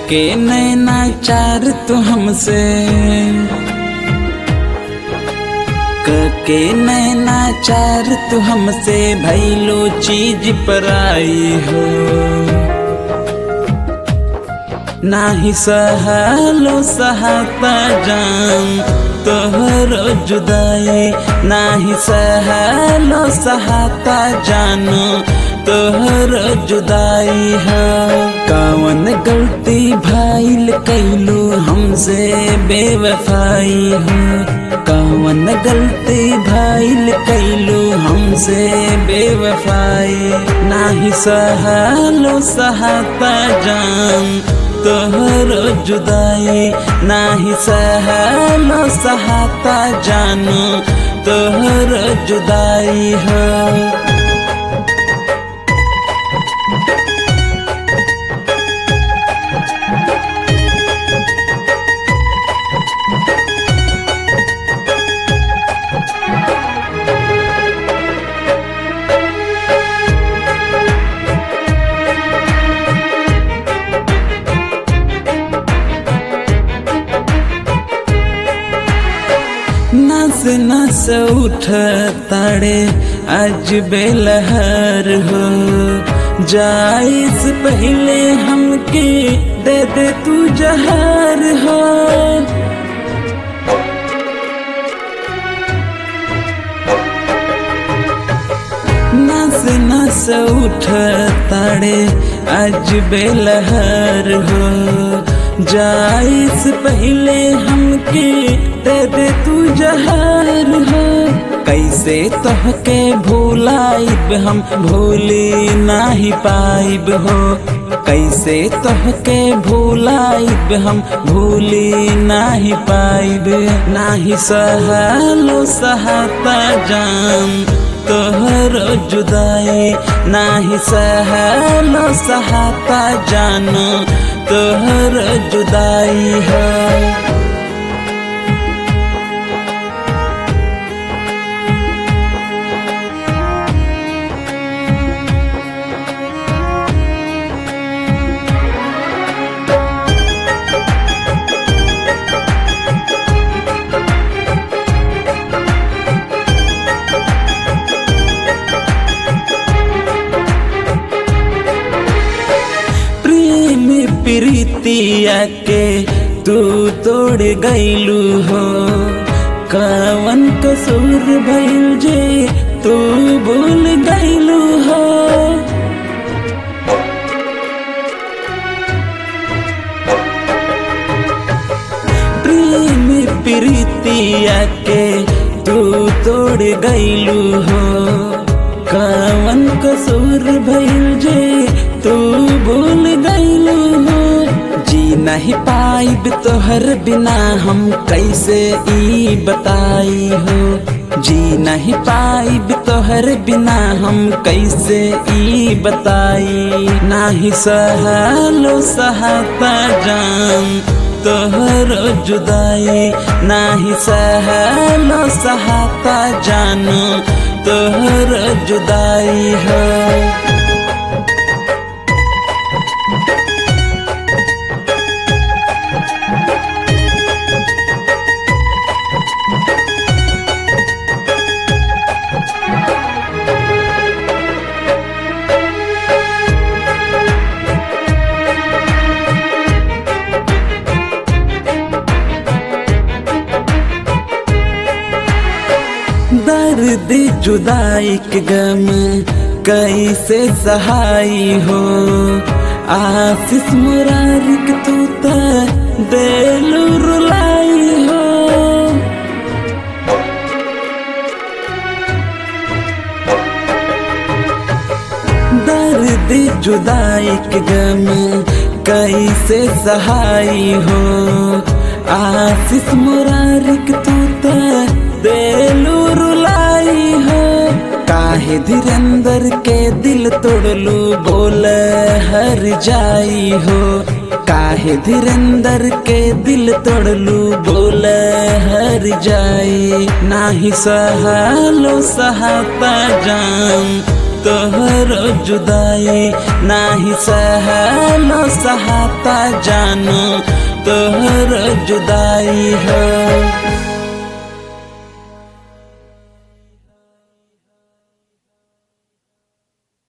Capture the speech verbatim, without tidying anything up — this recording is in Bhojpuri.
के नैना चार तू हमसे, के नैना चार तू हमसे भइलो चीज पराई हो। नाही सहलो सहाता जान तोहरो जुदाई, नाही सहलो सहाता जानो तोहरो जुदाई हो। कौन गलती भइल कैलू हमसे बेवफाई हो, कौन गलती भइल कैलू हमसे बेवफाई। नाही सहलो सहाता जान तोहरो जुदाई, नाही सहलो सहाता जानो तोहरो जुदाई हो। नस नस उठ ताड़े आज बेलहर हो, जाए से पहले हमके दे दे तू जहर हो। नस नस उठ ताड़े आज बेलहर हो, जाए से पहले हमके दे दे तू जहर हो। कैसे तोहके भूलाइब हम भूली नाही पाइब हो, कैसे तोहके भूलाइब हम भूली नाही पाइब। नाही सहलो सहाता जान तोहरो जुदाई, नाही सहलो सहाता जानो तोहरो जुदाई हो। प्रीतिया के तू तोड़ गईलू हो, कवन कसूर भइल जे तू भूल गईलू हो। प्रेम प्रीतिया के तू तोड़ गईलू हो, कवन कसूर भइल जे तू भूल गईलू हो। जी नहीं पाइब तोहर बिना हम कैसे ई बताई हो, जी नहीं पाइब तोहर बिना हम कैसे ई बताई। नाही सहलो सहाता जान तोहरो जुदाई, नाही सहलो सहाता जानो तोहरो जुदाई हो। दर्द जुदाई के गम कैसे सहाई हो, आशीष मुरारिक तू त दिल रुलाई हो। दर्द जुदाई के गम कैसे सहाई हो, आशीष मुरारिक तू त दिल रुलाई हो। काहे धीरेंद्र के दिल तोड़लू बोल हर जाई हो, काहे धीरेंद्र के दिल तोड़लू बोल हर जाई। नाही सहलो सहाता जान तोहर जुदाई नाही सहलो सहाता जानो तोहर जुदाई हो।